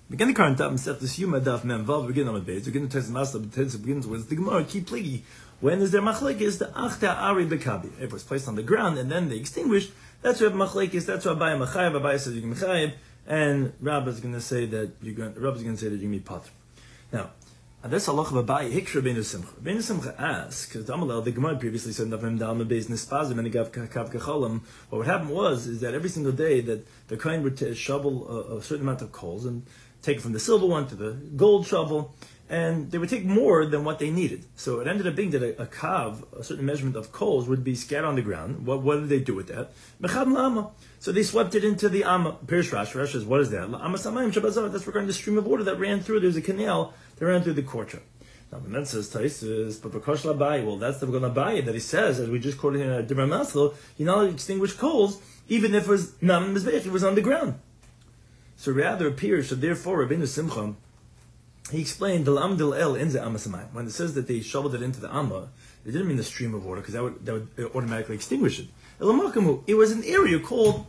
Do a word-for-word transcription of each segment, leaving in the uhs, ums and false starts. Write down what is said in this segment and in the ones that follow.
Begin the current time, set the Yuma Daf Mem Vav, begin on the base, begin to test the master, begins with the Gemara, keep pligi. When is there machlekes? The Achta Ari Bekabi. If it was placed on the ground and then they extinguished, that's what machlekes, that's what Abayim Machayev, Abayim says you can Machayev, and Rabbi is going to say that you're going, Rabbi is going to say that you can be Patr. Now, this halacha of Abayi, Hikra Rabbeinu Simcha. Rabbeinu Simcha asks, because the Gemara previously said, Nafim Dalma Beis Nispazim and Gav Kav Kachalam, what would happen was, is that every single day that the Kohen would t- shovel a, a certain amount of coals and take it from the silver one to the gold shovel, and they would take more than what they needed. So it ended up being that a, a kav, a certain measurement of coals, would be scattered on the ground. What, what did they do with that? Mechad lama. So they swept it into the Amma. Pirish Rash, Rash says, what is that? Amma Samayim Shabazar. That's regarding the stream of water that ran through. There's a canal that ran through the courtyard. Now the man says, Taisus, but Bakosh Labai. Well, that's the Bakosh that he says, as we just quoted in a Dibra Maslo, you not extinguish coals, even if it was Nam Mizbech, it was on the ground. So rather appears, so therefore Rabbeinu Simcha, he explained the Am Dil El Inze Amasamai. When it says that they shoveled it into the Amma, it didn't mean the stream of water, because that would that would automatically extinguish it. Elamakamu, it was an area called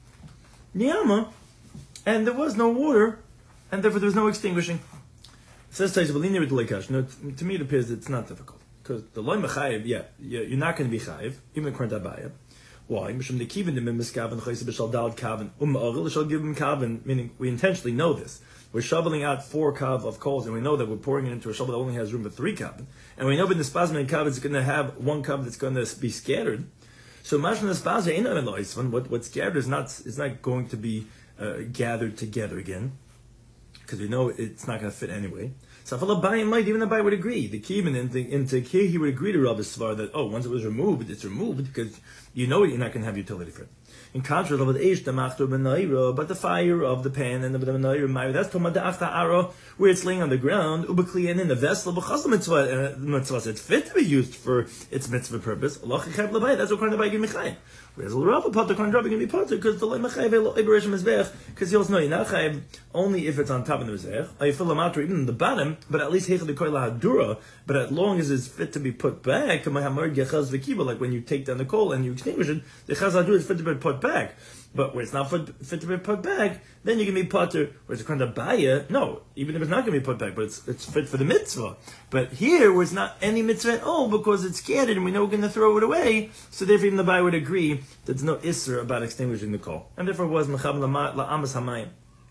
the Amma, and there was no water, and therefore there was no extinguishing. It says Tais Balini with Leikash. No, to me it appears that it's not difficult. Because the Loy Mechayev, yeah, you're not going to be Chayev, even the current Abaya. Why? Mishum the Kivin the Mimis Kavin Chayse B'Shal Dal Kavin Um Aril Shal Givim Kavin. Meaning we intentionally know this. We're shoveling out four kav of coals, and we know that we're pouring it into a shovel that only has room for three kav. And we know that the spasm and kav is going to have one kav that's going to be scattered. So mashna spasm ain't on the what what's scattered is not is not going to be uh, gathered together again, because we know it's not going to fit anyway. So might even the Abai would agree. The key into into here he would agree to Rabbi Svar that oh once it was removed it's removed because you know you're not going to have utility for it. In contrast, of the Eish, the Machtor Benaira, but the fire of the pan and the Benaira, that's Tomad Afta Ara, where it's laying on the ground, Ubakli and in the vessel, Bachasla Mitzvah, it's fit to be used for its mitzvah purpose. Allah Chachab Labai, that's what kind of Bay Gimichay. Whereas the Rabba Potter can't drop it can be Potter, because the Lemachay Ibereshim Mizbech, because he also know you're not Chayim only if it's on top of the Mizbech, I feel the matter even in the bottom, but at least Hechel the Koila Hadura, but as long as it's fit to be put back, like when you take down the coal and you extinguish it, the Chaz Hadura is fit to be put back. But where it's not fit, fit to be put back, then you can be potter. Whereas it's kind of baya, no, even if it's not going to be put back, but it's it's fit for the mitzvah. But here, where it's not any mitzvah at all, because it's scattered and we know we're going to throw it away, so therefore even the baya would agree that there's no isser about extinguishing the coal. And therefore it was mechab la'amas hamayim.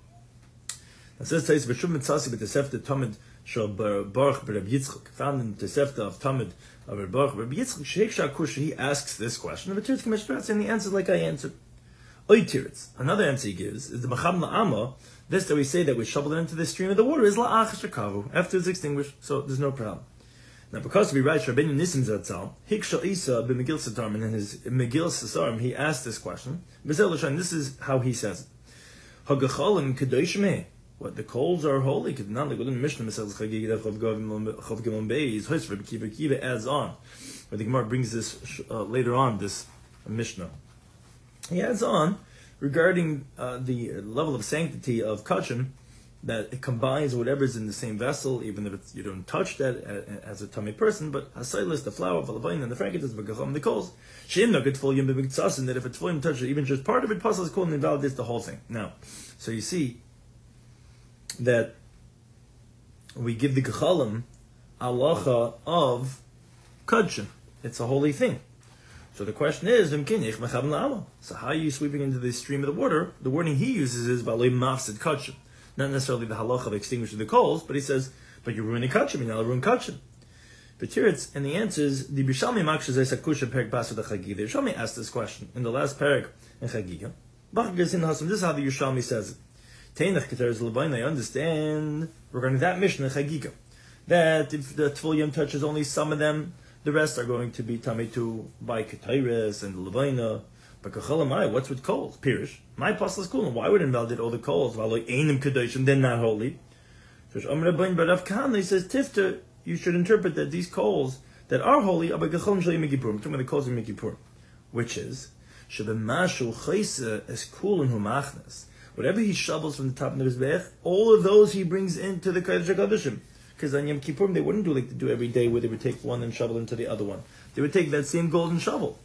It says Tais v'shum mitzasi b'tesefta Tamid shel Baruch b'Reb Yitzchak, found in the Tesefta of Tamid of Reb Baruch Reb Yitzchak Sheikh Shakush. He asks this question, and the Tirz Kameshpratz, and the answer is like I answered. Oitiritz. Another answer he gives is the Macham La'ama. This that we say that we shovel it into the stream of the water is La'ach Shakavu, after it's extinguished, so there's no problem. Now, because we write Rabbeinu Nisim Zatzal, Hiksha Isa b'Megil Satarm, in his Megil Satarm, he asked this question. B'Zel this is how he says it. Hagachalim Kedosh Meh. What, the coals are holy? Because not like within Mishnah, Mishnah Chagigidav Chav Gimon Beis, Hoisver B'Kiva Kiva adds on. Where the Gemara brings this uh, later on, this uh, Mishnah. He adds on regarding uh, the level of sanctity of kachim, that it combines whatever's in the same vessel, even if it's, you don't touch that as a tummy person, but hasailis, the flour, valavain, and the frankincense, v'gacham, the coals. Sheim no good tfulim b'miktasin, that if a tfulim touches it, even just part of it, passes cool and invalidates the whole thing. Now, so you see that we give the gachalim halacha of kachim. It's a holy thing. So the question is, so how are you sweeping into the stream of the water? The wording he uses is not necessarily the halacha of extinguishing the coals, but he says, but you're ruining kachim, you're not ruining kachim. But here it's, and the answer is, the Bishalmi Makshaz Sakusha Perik Basa the Chagiga. The Yerushalmi asked this question in the last parak in Chagiga. This is how the Yerushalmi says it. Teinach Keteres Lebain, I understand regarding that mission in Chagiga, that if the Tvul Yom touches only some of them, the rest are going to be tummy to by Ketairis and Levaina. But Kachalamai, what's with coals? Pirish. My apostle is cool. Why would it invalidate all the coals? While like Einim Kadosh and then not holy. So Amr Rabbein Barav Khan, he says, Tifta, you should interpret that these coals that are holy are by Kachalam Shalim Megipur. Talking about the coals of Megipur. Which is, Shabamashu Chaysa is cool in Humachnas. Whatever he shovels from the top of his bech, all of those he brings into the Kodesh HaKodeshim. Because on Yom Kippur, they wouldn't do like they do every day, where they would take one and shovel into the other one. They would take that same golden shovel.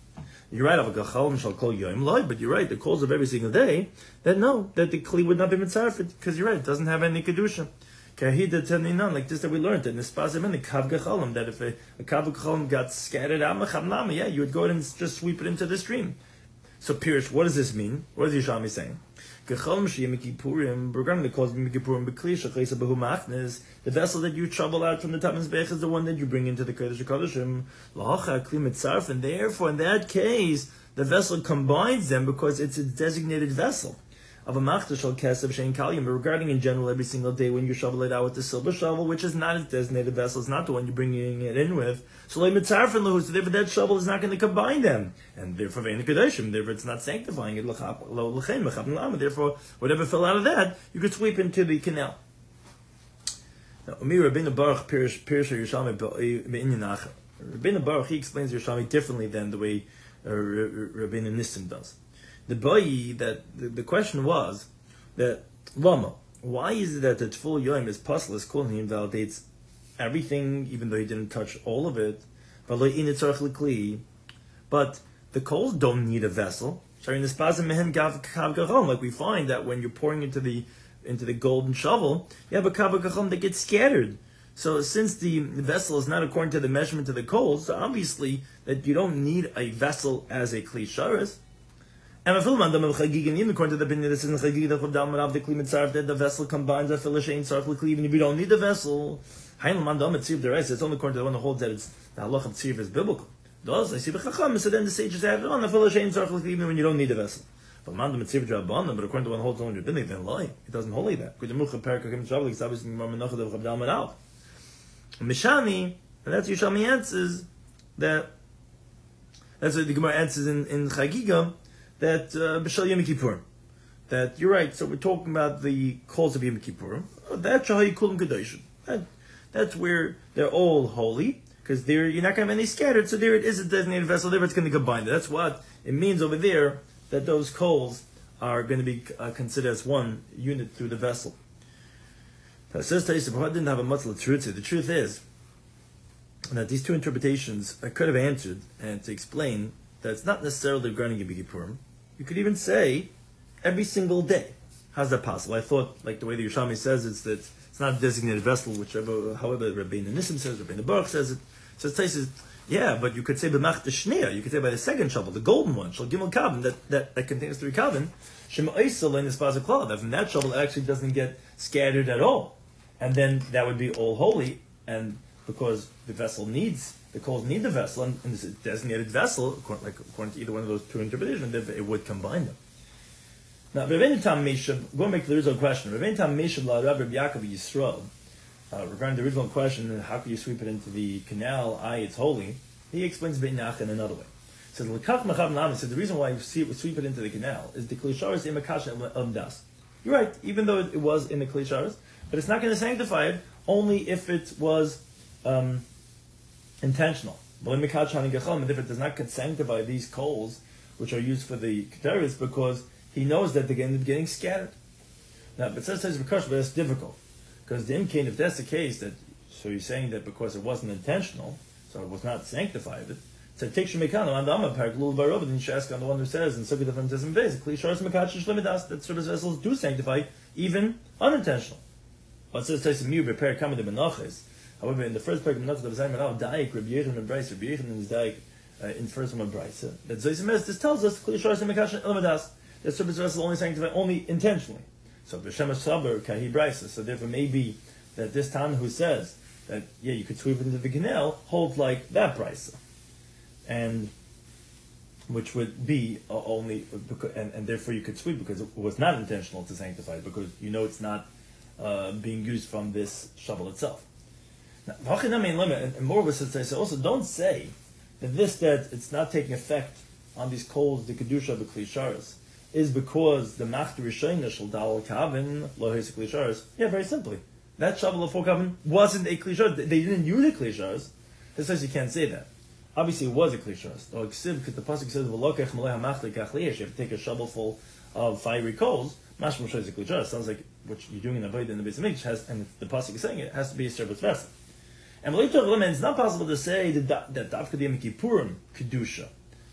You're right, but you're right, the calls of every single day, that no, that the Kli would not be mitzarfet, because you're right, it doesn't have any Kedusha. Like this that we learned in the Spazim and the Kav Gecholim, that if a, a Kav Gecholim got scattered out, yeah, you would go ahead and just sweep it into the stream. So, Pirish, what does this mean? What is Yishami saying? Regarding the cause of Yom Kippurim, the vessel that you trouble out from the Tav Mizbech is the one that you bring into the Kodesh HaKodeshim, and therefore, in that case, the vessel combines them because it's a designated vessel. Of a Machtash Kesav Shein Kalyim, but regarding in general every single day when you shovel it out with the silver shovel, which is not a designated vessel, it's not the one you're bringing it in with. So like Mitzarfin Lahu, so therefore that shovel is not going to combine them. And therefore Vein Kodeshim, therefore it's not sanctifying it, therefore whatever fell out of that, you could sweep into the canal. Now, Umir Rabbeinu Baruch Pirish Yerushalmi Be'inyanach. Rabbeinu Baruch, he explains Yerushalmi differently than the way uh, Rabbeinu Nissim does. The boy that the, the question was that Lama, why is it that the Tful Yom is puzzle calling he invalidates everything, even though he didn't touch all of it, but the coals don't need a vessel. Like we find that when you're pouring into the into the golden shovel, you have a kav gacham that gets scattered. So since the vessel is not according to the measurement of the coals, so obviously that you don't need a vessel as a kli sharas. And even according to the opinion, this is the the vessel combines a filishain sarf even if you don't need the vessel. It's only according to the one that holds that it's the halach of tzir is biblical. Does I see the chacham? So then the sages added on the filishain sarf even when you don't need the vessel. But according to the one who holds only rabbinic, then lie. It doesn't hold like that. Mishani, and that's Yishami answers that. That's what the Gemara answers in in Chagiga. That B'Shal Yom Kippurim, that you're right. So we're talking about the calls of Yom Kippurim. That Shahay Kulam Kedoshin. That that's where they're all holy because there you're not going to have any scattered. So there it is a designated vessel. There it's going to combine. That's what it means over there. That those coals are going to be uh, considered as one unit through the vessel. It says Taisa, didn't have a mutzla truth. The truth is that these two interpretations I could have answered and to explain that it's not necessarily regarding Yom Kippurim. You could even say every single day. How's that possible? I thought, like the way the Yerushalmi says, it's that it's not a designated vessel, whichever, however Rabbeinu Nissim says, Rabbeinu Baruch says it. So it says, yeah, but you could say b'mach d'shneya. You could say by the second shovel, the golden one, shal gimel kavin, that, that that contains three kavin. Shema oisel in this baza klal. That from that shovel it actually doesn't get scattered at all, and then that would be all holy, and because the vessel needs. The coals need the vessel, and, and this is a designated vessel, according, like, according to either one of those two interpretations, it would combine them. Now, Ravenu Tam Meshav, going back to the original question, Ravenu Tam Meshav La Rabbi Yaakov Yisrael, uh, regarding the original question, how can you sweep it into the canal, I, it's holy, he explains Beinach in another way. He says, L'kach Machav Nam, says the reason why you sweep it into the canal is the Klisharis Imakash El Das. You're right, even though it was in the Klisharis, but it's not going to sanctify it only if it was um, intentional. But if it does not sanctify these coals, which are used for the keteris, because he knows that they're going to be getting scattered. Now, but says says but that's difficult because the imkain, if that's the case, that so you're saying that because it wasn't intentional, so it was not sanctified. So take shemekano and amma parak lul barov, and you should ask on the one who says in Sukkot from Tism Beis, klishars mekachish limidas, that service vessels do sanctify even unintentional. But says says mu repair kama de benaches. However, in the first paragraph, not the Zayin Manav, Daik, Rabbi Yechon and Bryce, Rabbi Yechon and Daik, uh, in first one of Bryce, that Zaysimes, this tells us, Kli Shar Semekashin Elamadas, that service vessel only sanctified only intentionally. So, B'Shem Saber, Kahi Bryce, so therefore maybe that this Tan who says that, yeah, you could sweep it into the canal, holds like that Bryce. And, which would be uh, only, and, and therefore you could sweep because it was not intentional to sanctify it, because you know it's not uh, being used from this shovel itself. Now, and moreover, says also don't say that this that it's not taking effect on these coals, the kedusha of the klisharis, is because the machter rishayna shel dal kavin lo his klisharis. Yeah, very simply, that shovel of four kavin wasn't a klisharis. They didn't use a klisharis. This says you can't say that. Obviously, it was a klisharis. Because the pasuk says v'lokech malei hamachter kachliyesh. You have to take a shovel full of fiery coals. Mashma shows a klisharis. Sounds like what you're doing in the Avodah in the Beis Hamikdash has, and the pasuk is saying it has to be a service vessel. And it's not possible to say that that Dafka the Yom Kippurim kedusha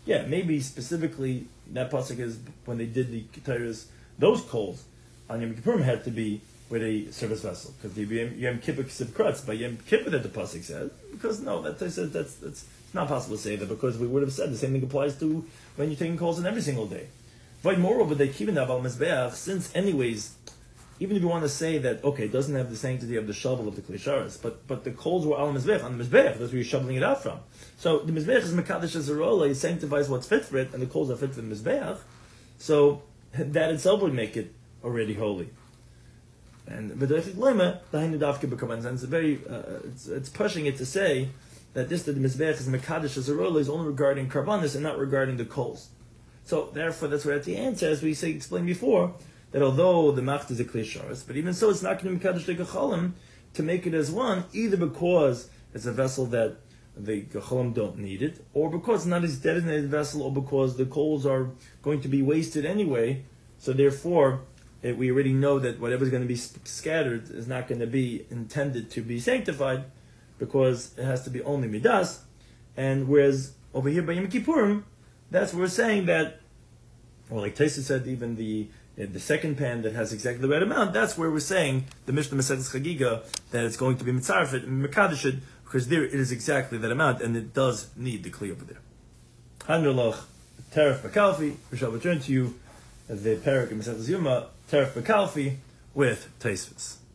yeah, maybe specifically that pasuk is when they did the Ketairas, those coals on Yom Kippurim had to be with a service vessel because the Yom Kippur Ksiv Krutz by Yom Kippur that the pasuk says, because no, that says that's that's it's not possible to say that because we would have said the same thing applies to when you're taking calls in every single day. But moreover, they keep in the Aval Mizbeach, since anyways, even if you want to say that okay, it doesn't have the sanctity of the shovel of the Klisharis, but but the coals were al Mizbeach on the Mizbeach, that's where you're shoveling it out from. So the Mizbeach is Mekadosh Azarola, he sanctifies what's fit for it, and the coals are fit for the Mizbeach. So that itself would make it already holy. And V'derech Lema, the Hainu Dafke becomes, and it's very, uh, it's, it's pushing it to say that this, that the Mizbeach is Mekadosh Azarola, is only regarding Karbanis and not regarding the coals. So therefore, that's where at the answer, as we say, explained before, that although the Macht is a Klisharis, but even so, it's not going to be Mekadosh Gecholim to make it as one, either because it's a vessel that the Gecholim don't need it, or because it's not a designated vessel, or because the coals are going to be wasted anyway, so therefore, it, we already know that whatever's going to be scattered is not going to be intended to be sanctified, because it has to be only Midas, and whereas over here by Yom Kippurim, that's where we're saying that, or like Taisa said, even the the second pan that has exactly the right amount, that's where we're saying, the Mishnah Maseches Chagiga, that it's going to be Mitzarefet and Mekadeshit, because there it is exactly that amount, and it does need the Kli over there. Hanroloch, Teref Bakalfi, we shall return to you the Parak in Maseches Yuma, Teref Bakalfi, with Taisvis.